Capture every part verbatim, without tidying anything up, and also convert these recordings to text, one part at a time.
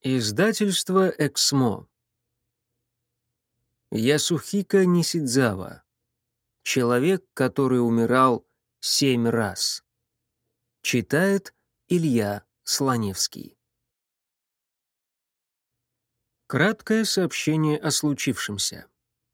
Издательство «Эксмо». Ясухико Нисидзава. Человек, который умирал семь раз. Читает Илья Слоневский. Краткое сообщение о случившемся.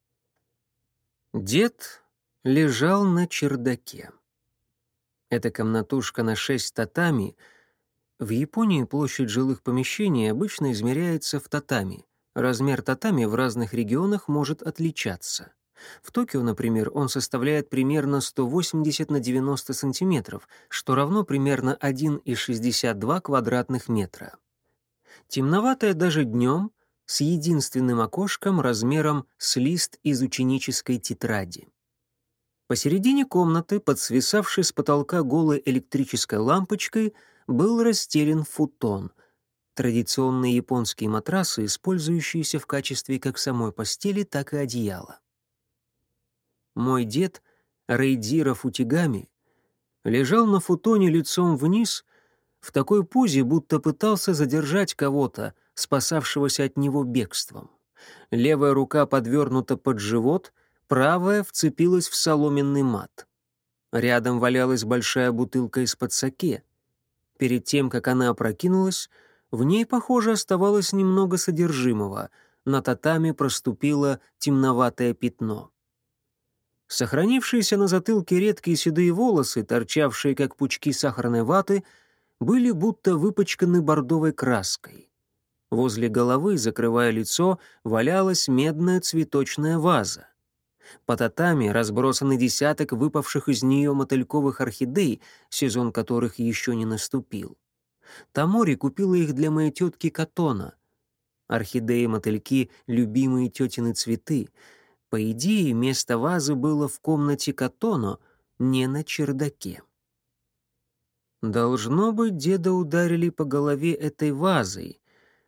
Дед лежал на чердаке. Эта комнатушка на шесть татами. В Японии площадь жилых помещений обычно измеряется в татами. Размер татами в разных регионах может отличаться. В Токио, например, он составляет примерно сто восемьдесят на девяносто сантиметров, что равно примерно один целых шестьдесят два квадратных метра. Темноватое даже днем, с единственным окошком размером с лист из ученической тетради. Посередине комнаты, под свисавшей с потолка голой электрической лампочкой, был расстелен футон — традиционные японские матрасы, использующиеся в качестве как самой постели, так и одеяла. Мой дед, Рейдзиро Футигами, лежал на футоне лицом вниз в такой позе, будто пытался задержать кого-то, спасавшегося от него бегством. Левая рука подвернута под живот, правая вцепилась в соломенный мат. Рядом валялась большая бутылка из-под саке. Перед тем, как она опрокинулась, в ней, похоже, оставалось немного содержимого. На татами проступило темноватое пятно. Сохранившиеся на затылке редкие седые волосы, торчавшие как пучки сахарной ваты, были будто выпачканы бордовой краской. Возле головы, закрывая лицо, валялась медная цветочная ваза. По татами разбросаны десяток выпавших из нее мотыльковых орхидей, сезон которых еще не наступил. Тамори купила их для моей тетки Катона. Орхидеи-мотыльки — любимые тетины цветы. По идее, место вазы было в комнате Катоно, не на чердаке. Должно быть, деда ударили по голове этой вазой.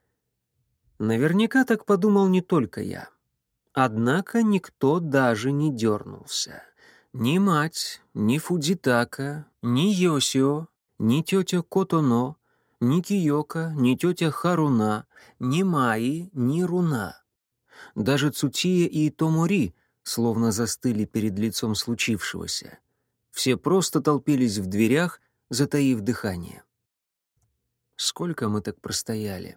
Наверняка так подумал не только я. Однако никто даже не дернулся. Ни мать, ни Фудзитака, ни Йосио, ни тетя Котоно, ни Киёка, ни тетя Харуна, ни Майи, ни Руна. Даже Цутия и Томори словно застыли перед лицом случившегося. Все просто толпились в дверях, затаив дыхание. Сколько мы так простояли?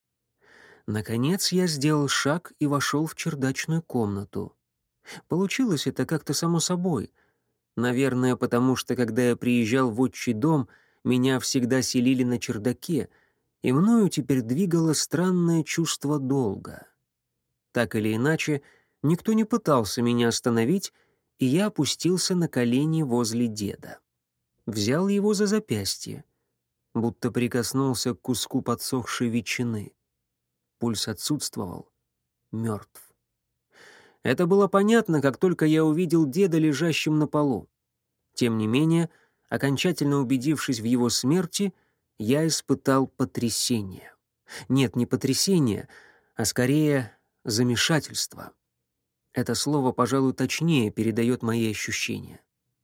Наконец я сделал шаг и вошел в чердачную комнату. Получилось это как-то само собой. Наверное, потому что, когда я приезжал в отчий дом, меня всегда селили на чердаке, и мною теперь двигало странное чувство долга. Так или иначе, никто не пытался меня остановить, и я опустился на колени возле деда. Взял его за запястье, будто прикоснулся к куску подсохшей ветчины. Пульс отсутствовал, мертв. Это было понятно, как только я увидел деда лежащим на полу. Тем не менее, окончательно убедившись в его смерти, я испытал потрясение. Нет, не потрясение, а скорее замешательство. Это слово, пожалуй, точнее передает мои ощущения.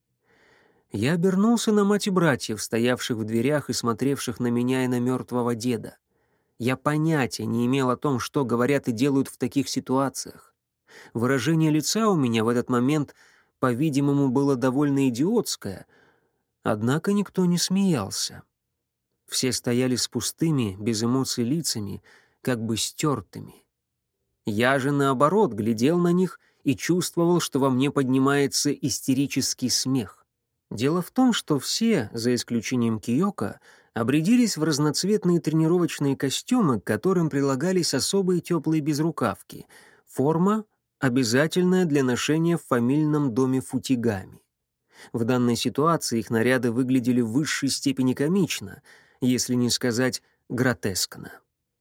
Я обернулся на мать и братьев, стоявших в дверях и смотревших на меня и на мертвого деда. Я понятия не имел о том, что говорят и делают в таких ситуациях. Выражение лица у меня в этот момент, по-видимому, было довольно идиотское, однако никто не смеялся. Все стояли с пустыми, без эмоций лицами, как бы стертыми. Я же, наоборот, глядел на них и чувствовал, что во мне поднимается истерический смех. Дело в том, что все, за исключением Киёка, обрядились в разноцветные тренировочные костюмы, к которым прилагались особые теплые безрукавки. Форма, обязательная для ношения в фамильном доме Футигами. В данной ситуации их наряды выглядели в высшей степени комично, если не сказать гротескно.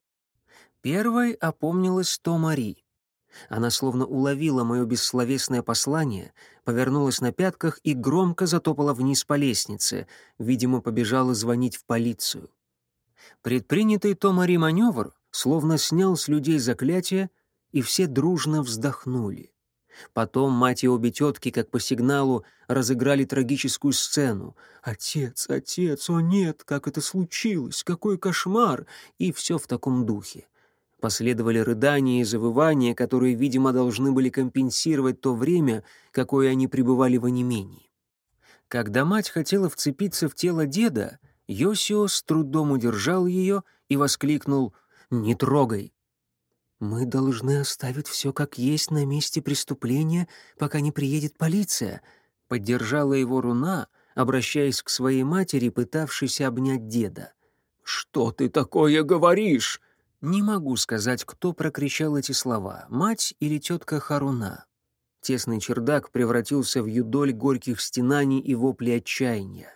Первой опомнилась Томори. Она словно уловила мое бессловесное послание, повернулась на пятках и громко затопала вниз по лестнице, видимо, побежала звонить в полицию. Предпринятый Томори маневр словно снял с людей заклятие, и все дружно вздохнули. Потом мать и обе тетки, как по сигналу, разыграли трагическую сцену. «Отец, отец, о нет, как это случилось, какой кошмар!» И все в таком духе. Последовали рыдания и завывания, которые, видимо, должны были компенсировать то время, какое они пребывали в онемении. Когда мать хотела вцепиться в тело деда, Йосио с трудом удержал ее и воскликнул «Не трогай!». «Мы должны оставить все как есть на месте преступления, пока не приедет полиция», — поддержала его Руна, обращаясь к своей матери, пытавшейся обнять деда. «Что ты такое говоришь?» Не могу сказать, кто прокричал эти слова, мать или тетка Харуна. Тесный чердак превратился в юдоль горьких стенаний и воплей отчаяния.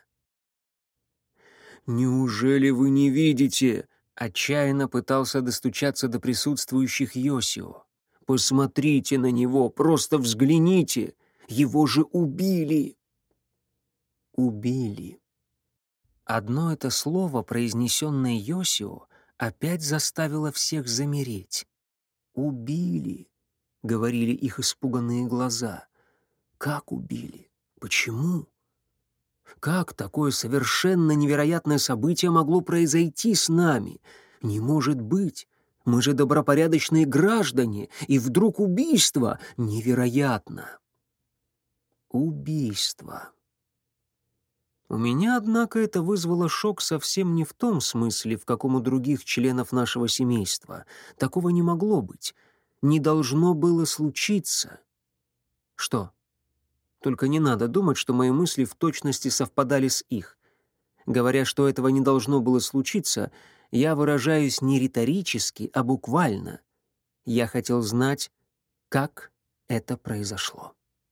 «Неужели вы не видите?» — отчаянно пытался достучаться до присутствующих Йосио. «Посмотрите на него, просто взгляните! Его же убили!» Убили. Одно это слово, произнесенное Йосио, опять заставило всех замереть. «Убили», — говорили их испуганные глаза. «Как убили? Почему? Как такое совершенно невероятное событие могло произойти с нами? Не может быть! Мы же добропорядочные граждане, и вдруг убийство! Невероятно!» Убийство. У меня, однако, это вызвало шок совсем не в том смысле, в каком у других членов нашего семейства. Такого не могло быть. Не должно было случиться. Что? Только не надо думать, что мои мысли в точности совпадали с их. Говоря, что этого не должно было случиться, я выражаюсь не риторически, а буквально. Я хотел знать, как это произошло.